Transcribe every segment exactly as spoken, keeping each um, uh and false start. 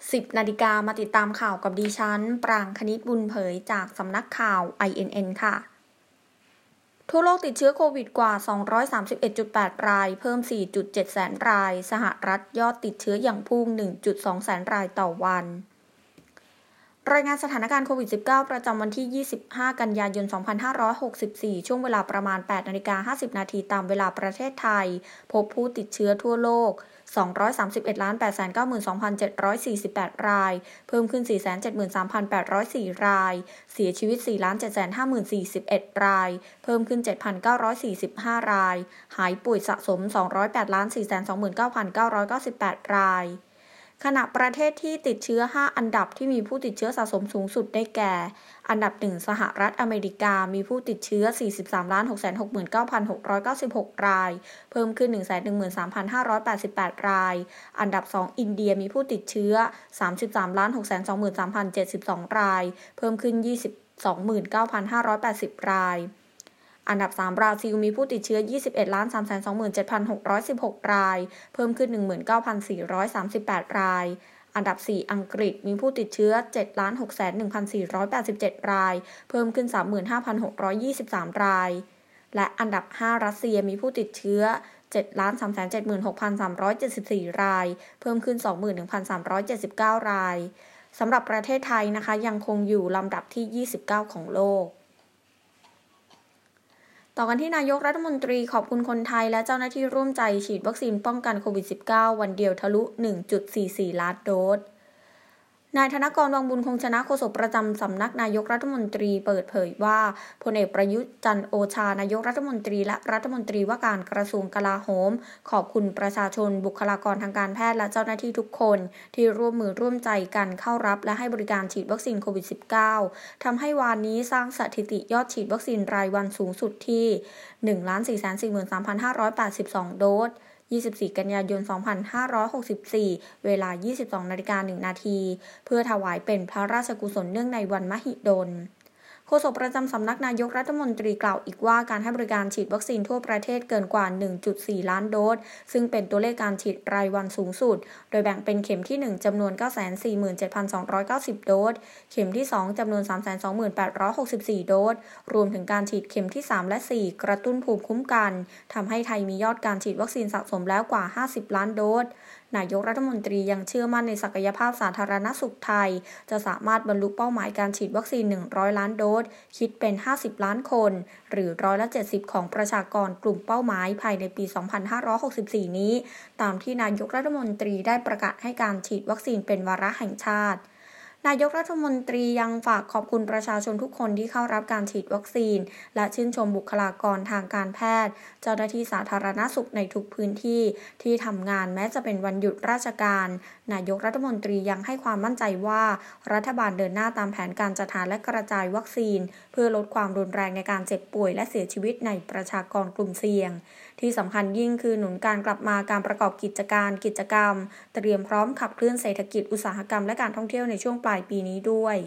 สิบ นาฬิกามาติดตามข่าวกับดิฉันปรางคณิตบุญเผยจากสำนักข่าว ไอ เอ็น เอ็น ค่ะทั่วโลกติดเชื้อโควิดกว่า สองร้อยสามสิบเอ็ดจุดแปด ราย เพิ่ม สี่จุดเจ็ด แสนราย สหรัฐยอดติดเชื้ออย่างพุ่ง หนึ่งจุดสอง แสนรายต่อวันรายงานสถานการณ์โควิด สิบเก้า ประจำวันที่ ยี่สิบห้า กันยายน สองพันห้าร้อยหกสิบสี่ ช่วงเวลาประมาณ แปดนาฬิกาห้าสิบ นาทีตามเวลาประเทศไทยพบผู้ติดเชื้อทั่วโลก สองร้อยสามสิบเอ็ดล้านแปดแสนเก้าหมื่นสองพันเจ็ดร้อยสี่สิบแปด ราย เพิ่มขึ้น สี่แสนเจ็ดหมื่นสามพันแปดร้อยสี่ ราย เสียชีวิต สี่ล้านเจ็ดแสนห้าหมื่นสี่สิบเอ็ด ราย เพิ่มขึ้น เจ็ดพันเก้าร้อยสี่สิบห้า ราย หายป่วยสะสม สองร้อยแปดล้านสี่แสนสองหมื่นเก้าพันเก้าร้อยเก้าสิบแปด รายขณะประเทศที่ติดเชื้อ ห้า อันดับที่มีผู้ติดเชื้อสะสมสูงสุดได้แก่อันดับ หนึ่ง สหรัฐอเมริกามีผู้ติดเชื้อ สี่สิบสามล้านหกแสนหกหมื่นเก้าพันหกร้อยเก้าสิบหก รายเพิ่มขึ้น หนึ่งแสนหนึ่งหมื่นสามพันห้าร้อยแปดสิบแปด รายอันดับ สอง อินเดียมีผู้ติดเชื้อ สามสิบสามล้านหกแสนสองหมื่นสามพันเจ็ดสิบสอง รายเพิ่มขึ้น ยี่สิบสองหมื่นเก้าพันห้าร้อยแปดสิบ รายอันดับ สาม บราซิลมีผู้ติดเชื้อ ยี่สิบเอ็ดล้านสามแสนสองหมื่นเจ็ดพันหกร้อยสิบหก รายเพิ่มขึ้น หนึ่งหมื่นเก้าพันสี่ร้อยสามสิบแปด รายอันดับ สี่ อังกฤษมีผู้ติดเชื้อ เจ็ดล้านหกแสนหนึ่งพันสี่ร้อยแปดสิบเจ็ด รายเพิ่มขึ้น สามหมื่นห้าพันหกร้อยยี่สิบสาม รายและอันดับ ห้า รัสเซียมีผู้ติดเชื้อ เจ็ดล้านสามแสนเจ็ดหมื่นหกพันสามร้อยเจ็ดสิบสี่ รายเพิ่มขึ้น สองหมื่นหนึ่งพันสามร้อยเจ็ดสิบเก้า รายสำหรับประเทศไทยนะคะยังคงอยู่ลำดับที่ยี่สิบเก้าของโลกต่อกันที่นายกรัฐมนตรีขอบคุณคนไทยและเจ้าหน้าที่ร่วมใจฉีดวัคซีนป้องกันโควิด สิบเก้า วันเดียวทะลุ หนึ่งจุดสี่สี่ ล้านโดสนายธนกร วังบุญคงชนะโฆษกประจำสำนักนายกรัฐมนตรีเปิดเผยว่าพลเอกประยุทธ์จันทร์โอชานายกรัฐมนตรีและรัฐมนตรีว่าการกระทรวงกลาโหมขอบคุณประชาชนบุคลากรทางการแพทย์และเจ้าหน้าที่ทุกคนที่ร่วมมือร่วมใจกันเข้ารับและให้บริการฉีดวัคซีนโควิด สิบเก้า ทำให้วานนี้สร้างสถิติยอดฉีดวัคซีนรายวันสูงสุดที่ หนึ่งล้านสี่แสนสี่หมื่นสามพันห้าร้อยแปดสิบสอง โดสยี่สิบสี่ กันยายน สองพันห้าร้อยหกสิบสี่ เวลา ยี่สิบสองนาฬิกาหนึ่งนาทีเพื่อถวายเป็นพระราชกุศลเนื่องในวันมหิดลโฆษกประจำสำนักนายกรัฐมนตรีกล่าวอีกว่าการให้บริการฉีดวัคซีนทั่วประเทศเกินกว่า หนึ่งจุดสี่ ล้านโดสซึ่งเป็นตัวเลขการฉีดรายวันสูงสุดโดยแบ่งเป็นเข็มที่ หนึ่ง จำนวน เก้าแสนสี่หมื่นเจ็ดพันสองร้อยเก้าสิบ โดสเข็มที่ สอง จำนวน สามแสนสองหมื่นแปดร้อยหกสิบสี่ โดสรวมถึงการฉีดเข็มที่ สาม และ สี่ กระตุ้นภูมิคุ้มกันทำให้ไทยมียอดการฉีดวัคซีนสะสมแล้วกว่าห้าสิบล้านโดสนายกรัฐมนตรียังเชื่อมั่นในศักยภาพสาธารณสุขไทยจะสามารถบรรลุเป้าหมายการฉีดวัคซีนหนึ่งร้อยล้านโดสคิดเป็นห้าสิบล้านคนหรือร้อยละเจ็ดสิบของประชากรกลุ่มเป้าหมายภายในปีสองพันห้าร้อยหกสิบสี่นี้ตามที่นายกรัฐมนตรีได้ประกาศให้การฉีดวัคซีนเป็นวาระแห่งชาตินายกรัฐมนตรียังฝากขอบคุณประชาชนทุกคนที่เข้ารับการฉีดวัคซีนและชื่นชมบุคลากรทางการแพทย์เจ้าหน้าที่สาธารณสุขในทุกพื้นที่ที่ทำงานแม้จะเป็นวันหยุดราชการนายกรัฐมนตรียังให้ความมั่นใจว่ารัฐบาลเดินหน้าตามแผนการจัดหาและกระจายวัคซีนเพื่อลดความรุนแรงในการเจ็บป่วยและเสียชีวิตในประชากรกลุ่มเสี่ยงที่สำคัญยิ่งคือหนุนการกลับมาการประกอบกิจการกิจกรรมเตรียมพร้อมขับเคลื่อนเศรษฐกิจอุตสาหกรรมและการท่องเที่ยวในช่วงปลายปีนี้ด้วย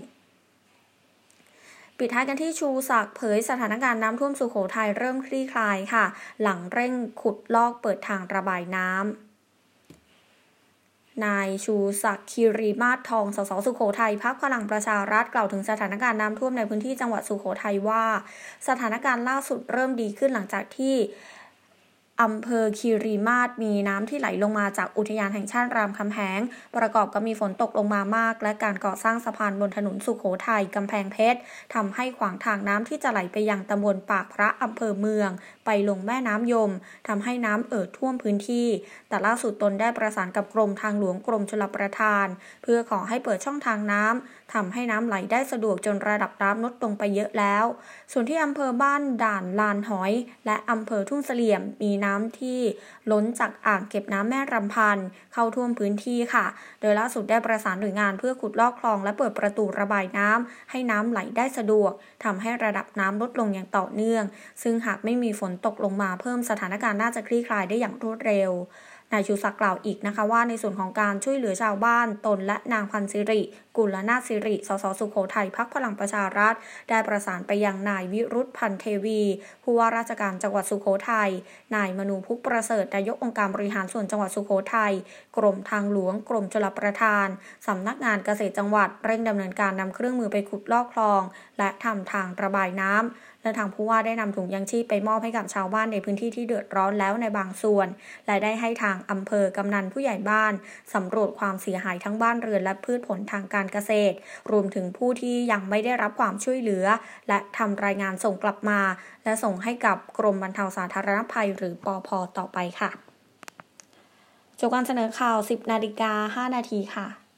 ปิดท้ายกันที่ชูศักดิ์เผยสถานการณ์น้ำท่วมสุโขทัยเริ่มคลี่คลายค่ะหลังเร่งขุดลอกเปิดทางระบายน้ำนายชูศักดิ์คีรีมาศทองสสสุโขทัยพรรคพลังประชารัฐกล่าวถึงสถานการณ์น้ำท่วมในพื้นที่จังหวัดสุโขทัยว่าสถานการณ์ล่าสุดเริ่มดีขึ้นหลังจากที่อำเภอคีรีมาศมีน้ำที่ไหลลงมาจากอุทยานแห่งชาติรามคำแหงประกอบกับมีฝนตกลงมามากและการก่อสร้างสะพานบนถนนสุโขทัยกำแพงเพชรทำให้ขวางทางน้ำที่จะไหลไปยังตำบลปากพระอำเภอเมืองไปลงแม่น้ำยมทำให้น้ำเอ่อท่วมพื้นที่แต่ล่าสุดตนได้ประสานกับกรมทางหลวงกรมชลประทานเพื่อขอให้เปิดช่องทางน้ำทำให้น้ำไหลได้สะดวกจนระดับน้ำลดลงไปเยอะแล้วส่วนที่อำเภอบ้านด่านลานหอยและอำเภอทุ่งเสลี่ยมมีน้ำที่ล้นจากอ่างเก็บน้ำแม่รำพันเข้าท่วมพื้นที่ค่ะโดยล่าสุดได้ประสานหน่วยงานเพื่อขุดลอกคลองและเปิดประตูระบายน้ำให้น้ำไหลได้สะดวกทำให้ระดับน้ำลดลงอย่างต่อเนื่องซึ่งหากไม่มีฝนตกลงมาเพิ่มสถานการณ์น่าจะคลี่คลายได้อย่างรวดเร็วนายชูศักดิ์กล่าวอีกนะคะว่าในส่วนของการช่วยเหลือชาวบ้านตนและนางพันศิริกุลนาถสิริสสสุโขทัยพรรคพลังประชารัฐได้ประสานไปยังนายวิรุธพันเทวีผู้ว่าราชการจังหวัดสุโขทัยนายมนูพุกประเสริฐนายกองค์การบริหารส่วนจังหวัดสุโขทัยกรมทางหลวงกรมชลประทานสำนักงานเกษตรจังหวัดเร่งดำเนินการนำเครื่องมือไปขุดลอกคลองและทำทางระบายน้ำและทางผู้ว่าได้นำถุงยังชีพไปมอบให้กับชาวบ้านในพื้นที่ที่เดือดร้อนแล้วในบางส่วนและได้ให้ทางอำเภอกำนันผู้ใหญ่บ้านสำรวจความเสียหายทั้งบ้านเรือนและพืชผลทางการเกษตรรวมถึงผู้ที่ยังไม่ได้รับความช่วยเหลือและทำรายงานส่งกลับมาและส่งให้กับกรมบรรเทาสาธารณภัยหรือปภ.ต่อไปค่ะจบการเสนอข่าว สิบนาฬิกาห้านาทีค่ะ